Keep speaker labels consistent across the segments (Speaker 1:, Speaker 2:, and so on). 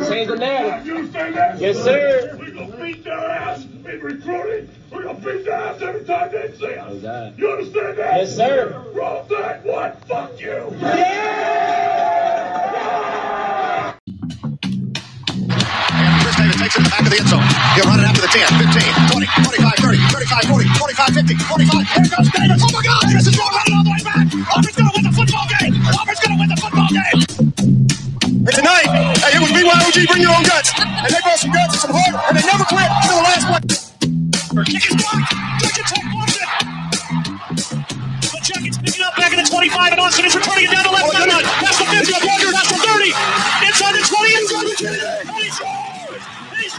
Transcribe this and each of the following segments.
Speaker 1: Change the narrative.
Speaker 2: You say that?
Speaker 1: Yes, sir.
Speaker 2: We're going to beat their ass in recruiting. We're going to beat their ass every time they see us.
Speaker 1: Oh, God.
Speaker 2: You understand that?
Speaker 1: Yes, sir.
Speaker 2: Roll that one. Fuck you.
Speaker 3: Chris Davis takes it in the back of the end zone. He'll run it after the 10, 15, 20, 25, 30, 35, 40, 45, 50, 45. Here goes Davis. Oh, my God. This is going running all the way back. Auburn's going to win the football game. Auburn's going to win the football game.
Speaker 4: And tonight, hey, it was BYOG, bring your own guts. And they brought some guts and some heart, and they never quit until the last play.
Speaker 3: Kick is blocked. Jenkins blocked it. The Jenkins picking up back at the 25, and Austin is returning it down the left sideline. That's the 50, a blocker, that's the 30. Inside the 20, inside the 10. And he scores! He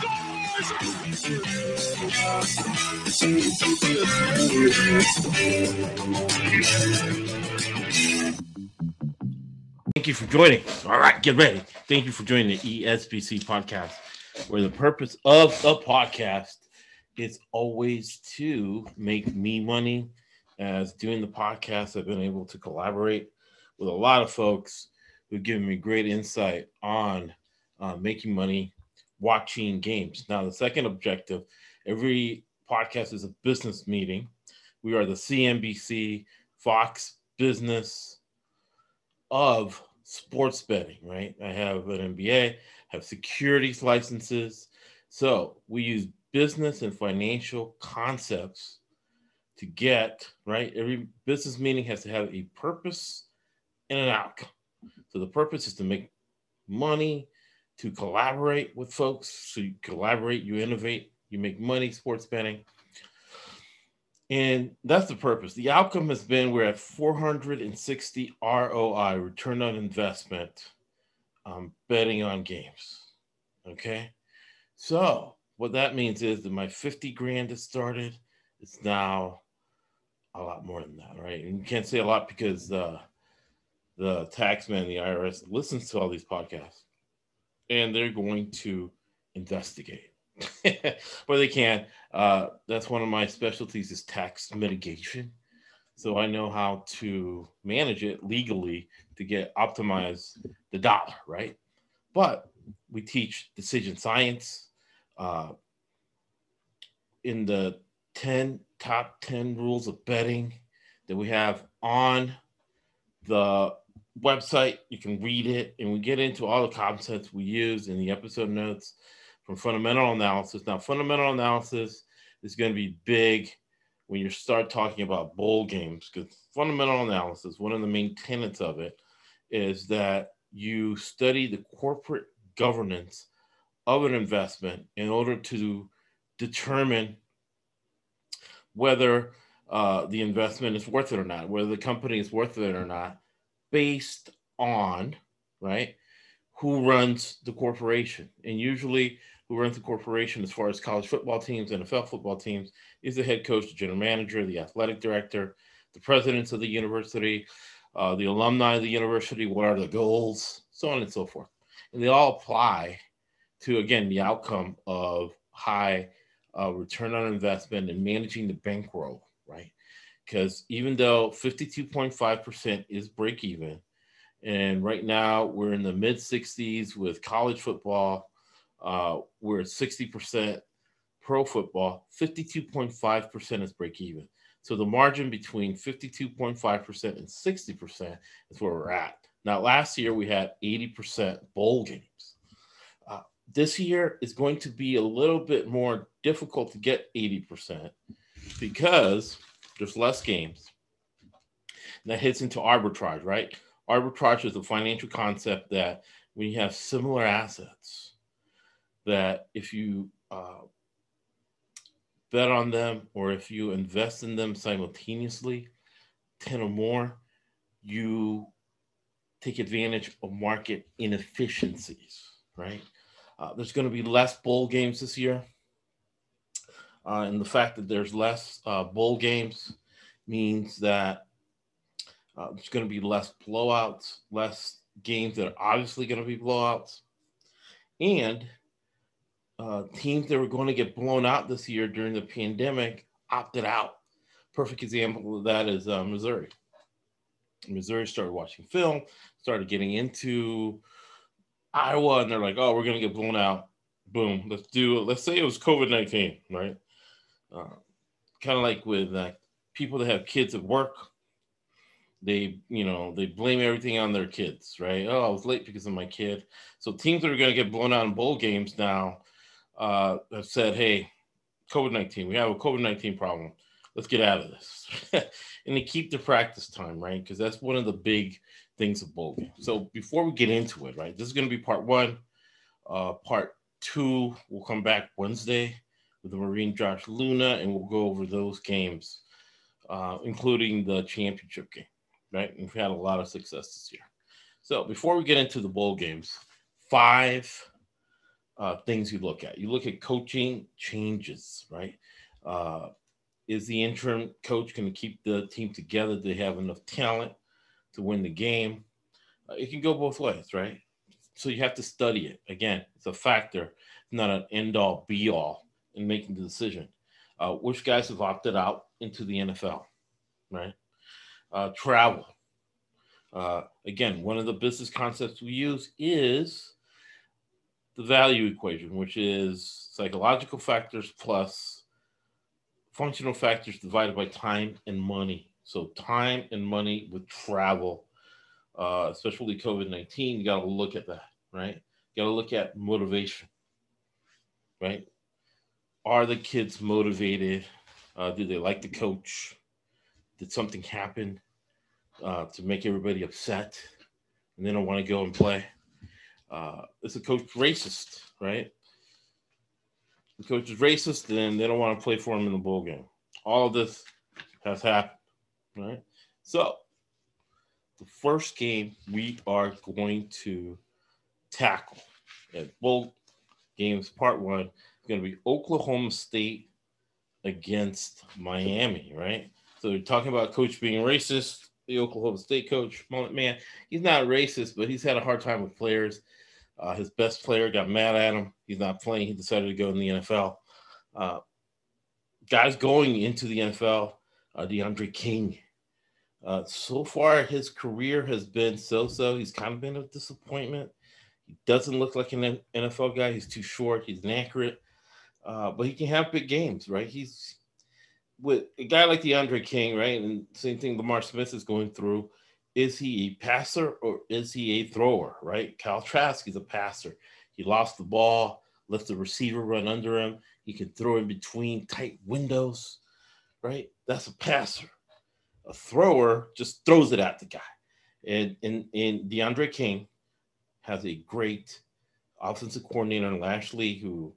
Speaker 3: scores!
Speaker 5: Thank you for joining. All right, get ready. Thank you for joining the ESBC podcast, where the purpose of the podcast is always to make me money. As doing the podcast, I've been able to collaborate with a lot of folks who've given me great insight on making money watching games. Now, the second objective, every podcast is a business meeting. We are the CNBC Fox business of sports betting, right? I have an MBA, have securities licenses. So we use business and financial concepts to get, right? Every business meeting has to have a purpose and an outcome. So the purpose is to make money, to collaborate with folks. So you collaborate, you innovate, you make money, sports betting. And that's the purpose. The outcome has been we're at 460 ROI, return on investment, betting on games. Okay. So what that means is that my 50 grand that started, it's now a lot more than that, right? And you can't say a lot because the taxman, the IRS, listens to all these podcasts, and they're going to investigate. But they can. That's one of my specialties is tax mitigation. So I know how to manage it legally to optimize the dollar, right? But we teach decision science. In the top 10 rules of betting that we have on the website, you can read it, and we get into all the concepts we use in the episode notes from fundamental analysis. Now, fundamental analysis is going to be big when you start talking about bowl games, because fundamental analysis, one of the main tenets of it is that you study the corporate governance of an investment in order to determine whether the investment is worth it or not, whether the company is worth it or not, based on, right, who runs the corporation. And usually who runs the corporation as far as college football teams, NFL football teams, is the head coach, the general manager, the athletic director, the presidents of the university, the alumni of the university, what are the goals, so on and so forth. And they all apply to, again, the outcome of high return on investment and managing the bankroll, right? Because even though 52.5% is break even, and right now we're in the mid 60s with college football, we're at 60% pro football, 52.5% is break even. So the margin between 52.5% and 60% is where we're at. Now, last year we had 80% bowl games. This year is going to be a little bit more difficult to get 80% because there's less games. And that hits into arbitrage, right? Arbitrage is a financial concept that when you have similar assets, that if you bet on them or if you invest in them simultaneously, 10 or more, you take advantage of market inefficiencies, right? There's going to be less bowl games this year. And the fact that there's less bowl games means that there's going to be less blowouts, less games that are obviously going to be blowouts. And teams that were going to get blown out this year during the pandemic opted out. Perfect example of that is Missouri. Missouri started watching film, started getting into Iowa, and they're like, oh, we're going to get blown out. Boom. Let's say it was COVID-19, right? Kind of like with people that have kids at work. They blame everything on their kids, right? Oh, I was late because of my kid. So teams that are going to get blown out in bowl games now have said, hey, COVID-19, we have a COVID-19 problem. Let's get out of this. And they keep the practice time, right? Because that's one of the big things of bowl games. So before we get into it, right, this is going to be part one. Part two will come back Wednesday with the Marine Josh Luna, and we'll go over those games, including the championship game, right? And we've had a lot of success this year. So before we get into the bowl games, 5 things you look at. You look at coaching changes, right? Is the interim coach going to keep the team together? Do they have enough talent to win the game? It can go both ways, right? So you have to study it. Again, it's a factor, not an end-all, be-all in making the decision. Which guys have opted out into the NFL, right? Travel. Again, one of the business concepts we use is the value equation, which is psychological factors plus functional factors divided by time and money. So time and money with travel, especially COVID-19, you got to look at that, right? You got to look at motivation, right? Are the kids motivated? Do they like the coach? Did something happen to make everybody upset and they don't want to go and play? Is the coach racist, right? The coach is racist, then they don't want to play for him in the bowl game. All of this has happened, right? So the first game we are going to tackle at bowl games, part one, is going to be Oklahoma State against Miami, right? So we're talking about coach being racist. The Oklahoma State coach, man, he's not racist, but he's had a hard time with players. His best player got mad at him. He's not playing. He decided to go in the NFL. Guys going into the NFL, DeAndre King. So far, his career has been so-so. He's kind of been a disappointment. He doesn't look like an NFL guy. He's too short. He's inaccurate. But he can have big games, right? He's with a guy like DeAndre King, right? And same thing Lamar Smith is going through. Is he a passer or is he a thrower, right? Kyle Trask is a passer. He lost the ball, lets the receiver run under him. He can throw in between tight windows, right? That's a passer. A thrower just throws it at the guy. And DeAndre King has a great offensive coordinator in Lashley who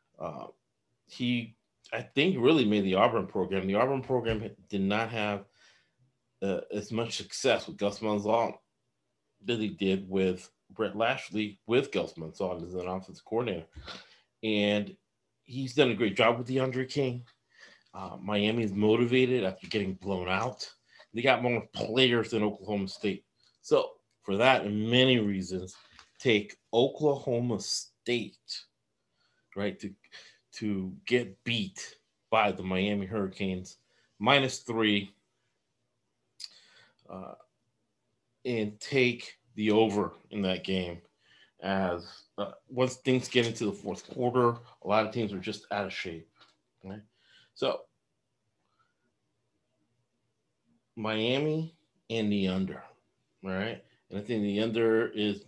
Speaker 5: I think really made the Auburn program. The Auburn program did not have as much success with Gus Malzahn that he did with Brett Lashley with Gus Malzahn as an offensive coordinator. And he's done a great job with DeAndre King. Miami is motivated after getting blown out. They got more players than Oklahoma State. So for that and many reasons, take Oklahoma State, right, to get beat by the Miami Hurricanes, -3. And take the over in that game as once things get into the fourth quarter, a lot of teams are just out of shape. Right? So Miami and the under, right? And I think the under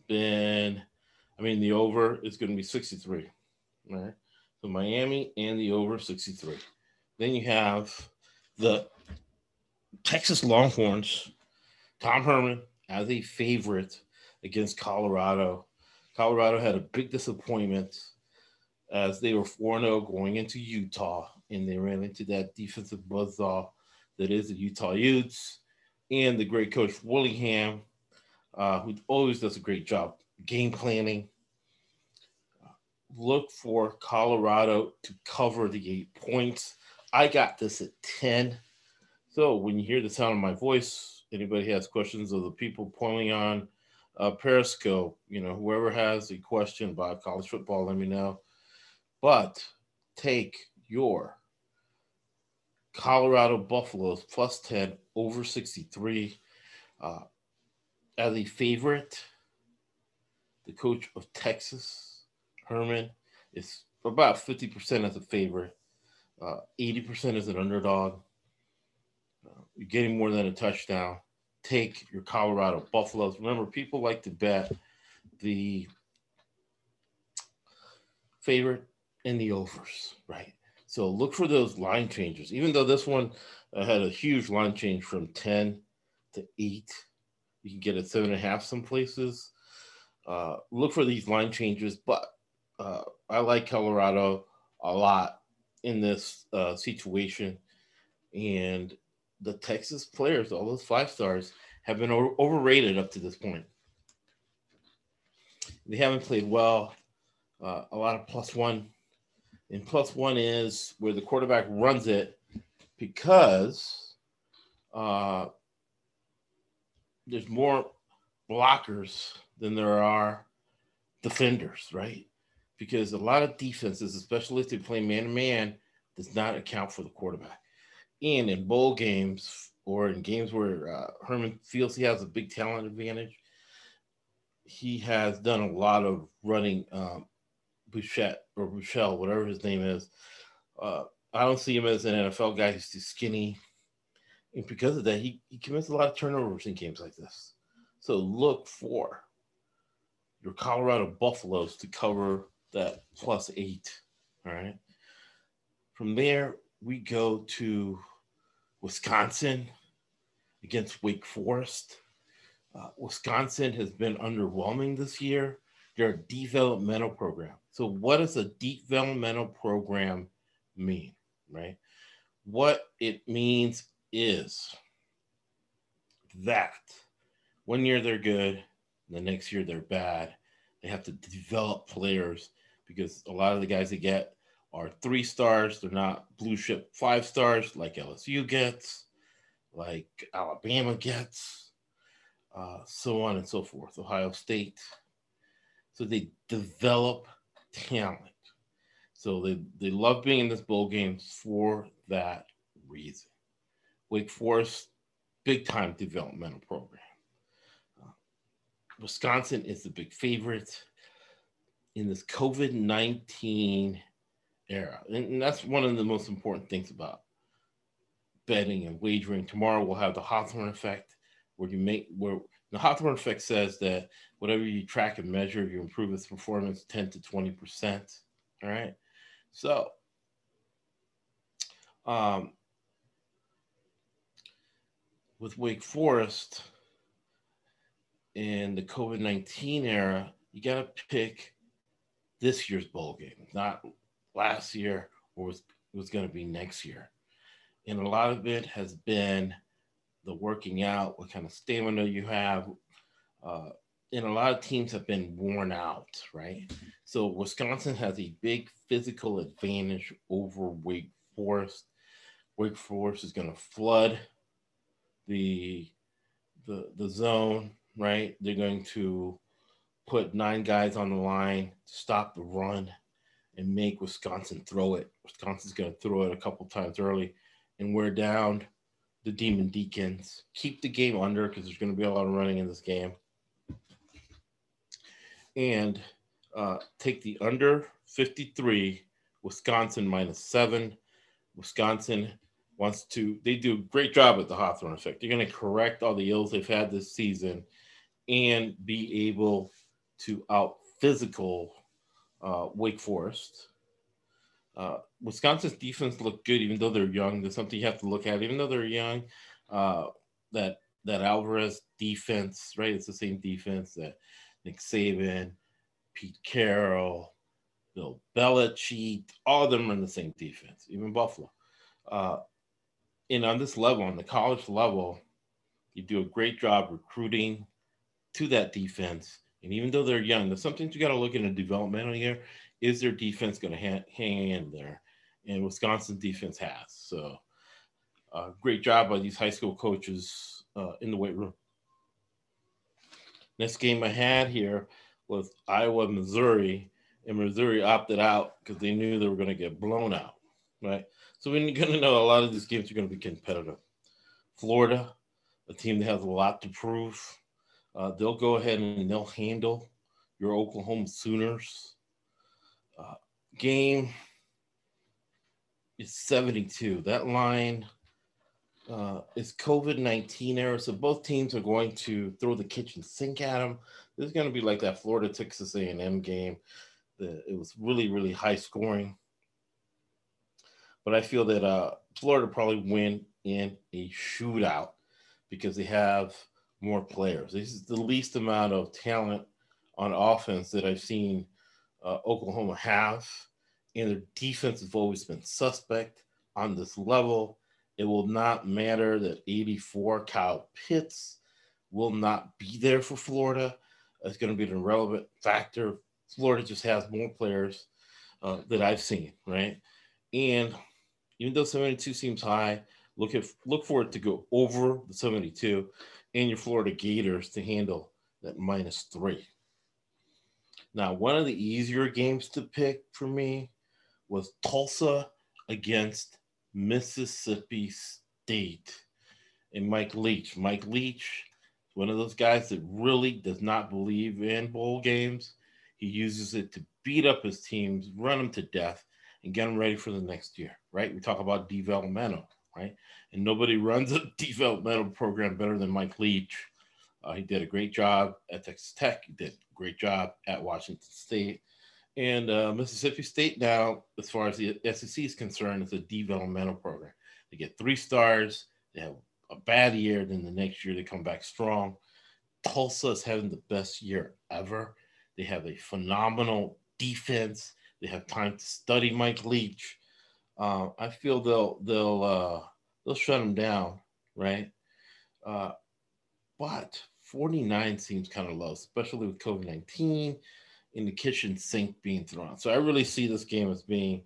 Speaker 5: the over is going to be 63, right? So Miami and the over 63. Then you have the Texas Longhorns, Tom Herman as a favorite against Colorado. Colorado had a big disappointment as they were 4-0 going into Utah, and they ran into that defensive buzzsaw that is the Utah Utes and the great coach Willingham, who always does a great job game planning. Look for Colorado to cover the 8 points. I got this at 10. So when you hear the sound of my voice, anybody has questions of the people polling on Periscope, whoever has a question about college football, let me know. But take your Colorado Buffaloes +10 over 63 as a favorite. the coach of Texas, Herman, is about 50% as a favorite, 80% as an underdog. You're getting more than a touchdown. Take your Colorado Buffaloes. Remember, people like to bet the favorite and the overs, right? So look for those line changes. Even though this one had a huge line change from 10 to 8, you can get it 7.5 some places. Look for these line changes, but I like Colorado a lot in this situation. And the Texas players, all those 5 stars, have been overrated up to this point. They haven't played well. A lot of +1. And +1 is where the quarterback runs it because there's more blockers than there are defenders, right? Because a lot of defenses, especially if they play man-to-man, does not account for the quarterback. And in bowl games or in games where Herman feels he has a big talent advantage, he has done a lot of running Bouchette or Bouchel, whatever his name is. I don't see him as an NFL guy. He's too skinny. And because of that, he commits a lot of turnovers in games like this. So look for your Colorado Buffaloes to cover that +8. All right. From there, we go to Wisconsin against Wake Forest. Wisconsin has been underwhelming this year. They're a developmental program. So what does a developmental program mean, right? What it means is that one year they're good, the next year they're bad. They have to develop players because a lot of the guys they get are 3 stars. They're not blue chip 5 stars like LSU gets, like Alabama gets, so on and so forth, Ohio State. So they develop talent. So they love being in this bowl game for that reason. Wake Forest, big-time developmental program. Wisconsin is the big favorite in this COVID-19 era. And that's one of the most important things about betting and wagering. Tomorrow we'll have the Hawthorne effect, where the Hawthorne effect says that whatever you track and measure, you improve its performance 10 to 20%. All right. So, with Wake Forest in the COVID-19 era, you got to pick this year's bowl game, not last year or was going to be next year. And a lot of it has been the working out, what kind of stamina you have. And a lot of teams have been worn out, right? So Wisconsin has a big physical advantage over Wake Forest. Wake Forest is going to flood the zone, right? They're going to put 9 guys on the line, stop the run, and make Wisconsin throw it. Wisconsin's going to throw it a couple times early and wear down the Demon Deacons. Keep the game under because there's going to be a lot of running in this game. And take the under 53, Wisconsin -7. Wisconsin they do a great job at the Hawthorne effect. They're going to correct all the ills they've had this season and be able to out-physical Wake Forest. Wisconsin's defense looked good, even though they're young. There's something you have to look at. Even though they're young, that Alvarez defense, right? It's the same defense that Nick Saban, Pete Carroll, Bill Belichick, all of them are in the same defense, even Buffalo. And on this level, on the college level, you do a great job recruiting to that defense. And even though they're young, there's something you got to look at in a developmental year. Is their defense going to hang in there? And Wisconsin's defense has. So great job by these high school coaches in the weight room. Next game I had here was Iowa, Missouri, and Missouri opted out because they knew they were going to get blown out, right? So we're going to know a lot of these games are going to be competitive. Florida, a team that has a lot to prove. They'll go ahead and they'll handle your Oklahoma Sooners. Game is 72. That line is COVID-19 era, so both teams are going to throw the kitchen sink at them. This is going to be like that Florida Texas A&M game. It was really, really high scoring. But I feel that Florida probably win in a shootout because they have more players. This is the least amount of talent on offense that I've seen Oklahoma have, and their defense has always been suspect on this level. It will not matter that 84 Kyle Pitts will not be there for Florida. It's going to be an irrelevant factor. Florida just has more players that I've seen, right? And even though 72 seems high, look for it to go over the 72 and your Florida Gators to handle that -3. Now, one of the easier games to pick for me was Tulsa against Mississippi State and Mike Leach. Mike Leach is one of those guys that really does not believe in bowl games. He uses it to beat up his teams, run them to death, and get them ready for the next year, right? We talk about developmental, right? And nobody runs a developmental program better than Mike Leach. He did a great job at Texas Tech. He did a great job at Washington State. And Mississippi State now, as far as the SEC is concerned, is a developmental program. They get 3 stars. They have a bad year. Then the next year they come back strong. Tulsa is having the best year ever. They have a phenomenal defense. They have time to study Mike Leach. I feel they'll shut him down, right? But 49 seems kind of low, especially with COVID-19 and the kitchen sink being thrown. So I really see this game as being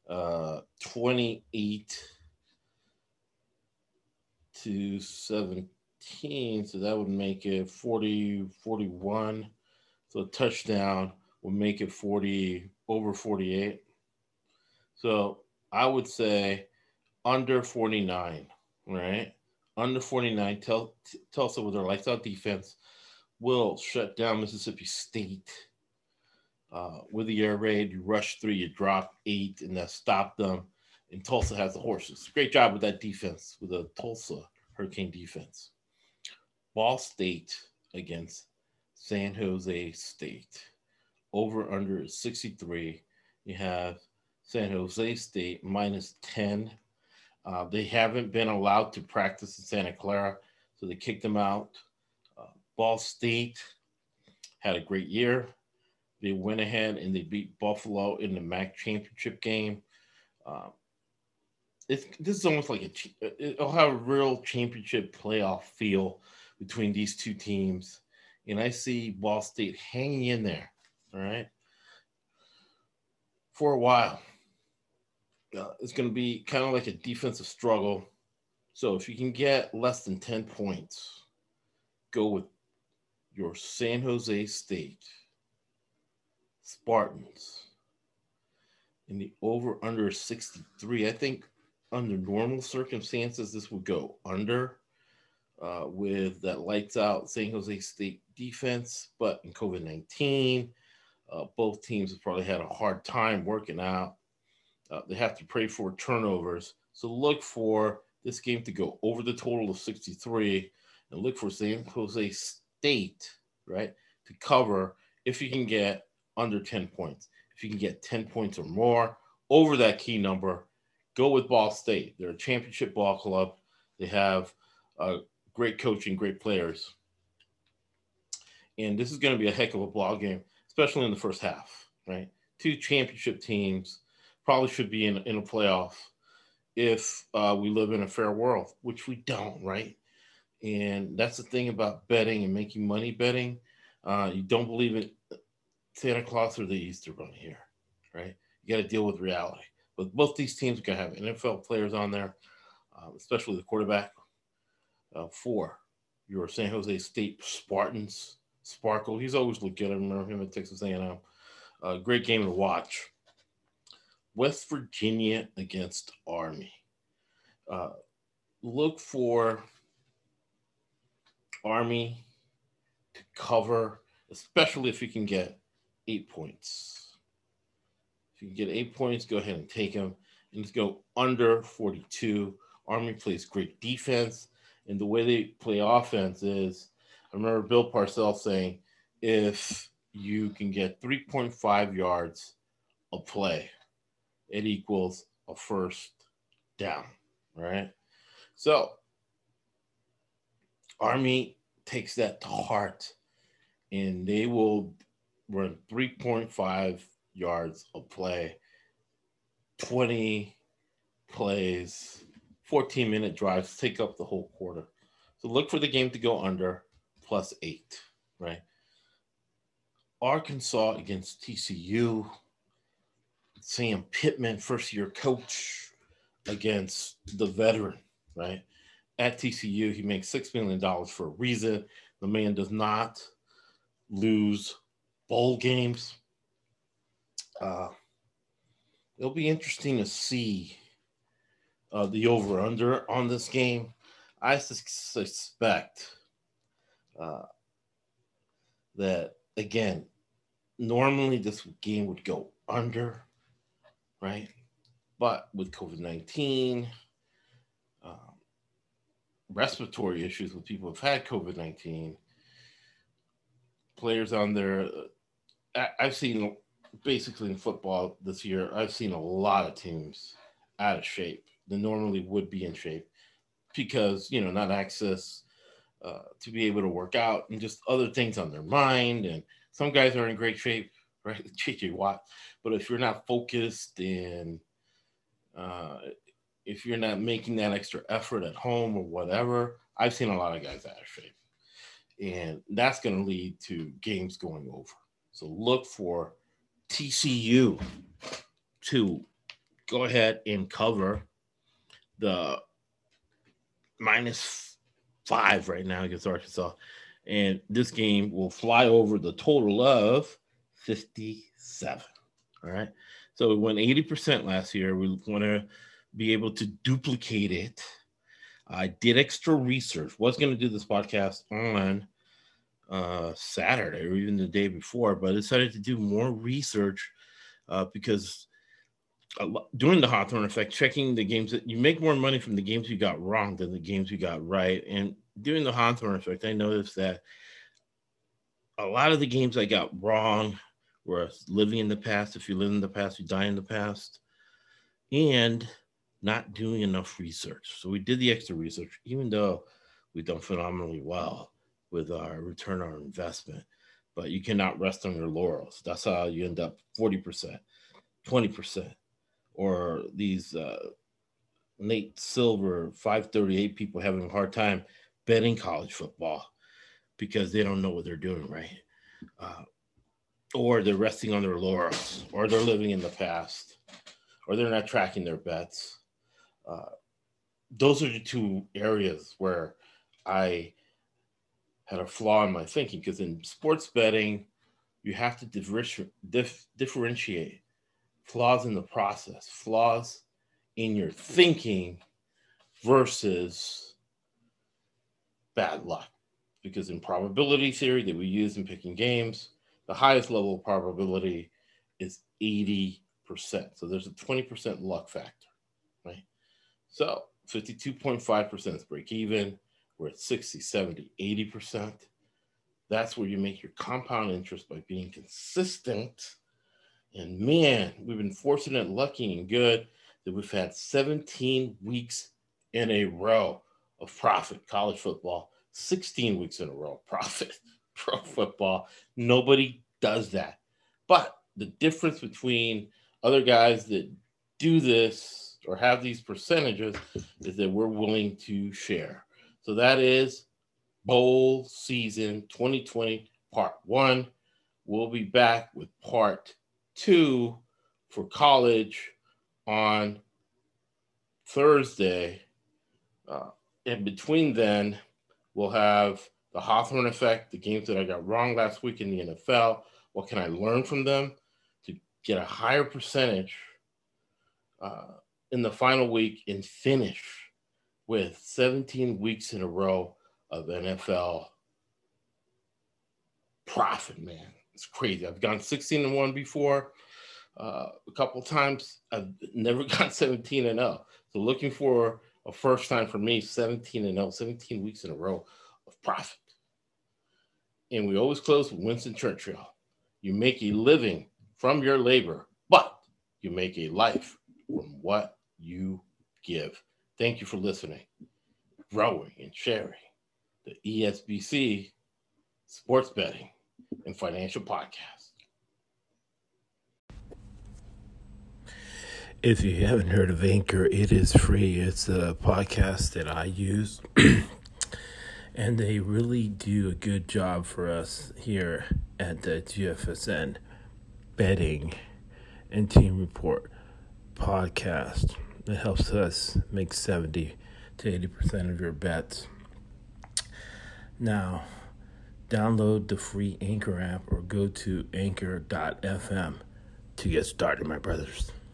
Speaker 5: 28-17. So that would make it 40-41. So a touchdown will make it 40 over 48. So I would say under 49, right? Under 49, Tulsa with their lights out defense will shut down Mississippi State. With the air raid, you rush 3, you drop 8, and that stopped them. And Tulsa has the horses. Great job with that defense, with the Tulsa Hurricane defense. Ball State against San Jose State. Over under is 63. You have San Jose State -10. They haven't been allowed to practice in Santa Clara, so they kicked them out. Ball State had a great year. They went ahead and they beat Buffalo in the MAC championship game. This is almost like it'll have a real championship playoff feel between these two teams. And I see Ball State hanging in there, all right, for a while. It's going to be kind of like a defensive struggle. So if you can get less than 10 points, go with your San Jose State Spartans. And the over-under 63. I think under normal circumstances, this would go under with that lights-out San Jose State defense. But in COVID-19, both teams have probably had a hard time working out. They have to pray for turnovers. So look for this game to go over the total of 63 and look for San Jose State, right, to cover if you can get under 10 points. If you can get 10 points or more over that key number, go with Ball State. They're a championship ball club. They have great coaching, great players. And this is going to be a heck of a ball game, especially in the first half, right? 2 championship teams probably should be in a playoff if we live in a fair world, which we don't, right? And that's the thing about betting and making money betting. You don't believe in Santa Claus or the Easter Bunny here, right? You got to deal with reality. But both these teams are going to have NFL players on there, especially the quarterback for your San Jose State Spartans. Sparkle, he's always looked good. I remember him at Texas A&M. Great game to watch. West Virginia against Army. Look for Army to cover, especially if you can get 8 points. If you can get 8 points, go ahead and take them. And let's go under 42. Army plays great defense. And the way they play offense is, I remember Bill Parcells saying, if you can get 3.5 yards a play, it equals a first down, right? So Army takes that to heart, and they will run 3.5 yards a play, 20 plays, 14-minute drives, take up the whole quarter. So look for the game to go under +8, right? Arkansas against TCU. Sam Pittman, first-year coach, against the veteran, right? At TCU, he makes $6 million for a reason. The man does not lose bowl games. It'll be interesting to see the over-under on this game. I suspect that, again, normally this game would go under, right? But with COVID-19, respiratory issues with people who've had COVID-19, players on there, I've seen basically in football this year, I've seen a lot of teams out of shape that normally would be in shape because, not access to be able to work out and just other things on their mind. And some guys are in great shape, right? JJ Watt. But if you're not focused and if you're not making that extra effort at home or whatever, I've seen a lot of guys out of shape. And that's going to lead to games going over. So look for TCU to go ahead and cover the -5 right now against Arkansas. And this game will fly over the total of 57. All right. So we went 80% last year. We want to be able to duplicate it. I did extra research. Was going to do this podcast on Saturday or even the day before, but I decided to do more research because during the Hawthorne effect, checking the games that you make more money from the games you got wrong than the games you got right. And during the Hawthorne effect, I noticed that a lot of the games I got wrong were living in the past. If you live in the past, you die in the past, and not doing enough research. So we did the extra research, even though we've done phenomenally well with our return on investment. But you cannot rest on your laurels. That's how you end up 40%, 20%, or these Nate Silver 538 people having a hard time betting college football because they don't know what they're doing right. Or they're resting on their laurels, or they're living in the past, or they're not tracking their bets. Those are the two areas where I had a flaw in my thinking, because in sports betting, you have to differentiate flaws in the process, flaws in your thinking versus bad luck. Because in probability theory that we use in picking games, the highest level of probability is 80%. So there's a 20% luck factor, right? So 52.5% is break even. We're at 60, 70, 80%. That's where you make your compound interest by being consistent. And man, we've been fortunate, lucky, and good that we've had 17 weeks in a row of profit. College football, 16 weeks in a row of profit. Pro football, nobody does that. But the difference between other guys that do this or have these percentages is that we're willing to share. So that is bowl season 2020 part 1. We'll be back with part 2 for college on Thursday. In between then, we'll have the Hawthorne effect, the games that I got wrong last week in the NFL. What can I learn from them to get a higher percentage in the final week and finish with 17 weeks in a row of NFL profit, man. It's crazy. I've gone 16-1 before. A couple times. I've never gone 17-0. So looking for a first time for me, 17-0, 17 weeks in a row of profit. And we always close with Winston Churchill. You make a living from your labor, but you make a life from what you give. Thank you for listening, growing, and sharing the ESBC Sports Betting and Financial Podcast.
Speaker 1: If you haven't heard of Anchor, it is free. It's a podcast that I use, and they really do a good job for us here at the GFSN Betting and Team Report podcast. It helps us make 70 to 80% of your bets. Now, download the free Anchor app or go to anchor.fm to get started, my brothers.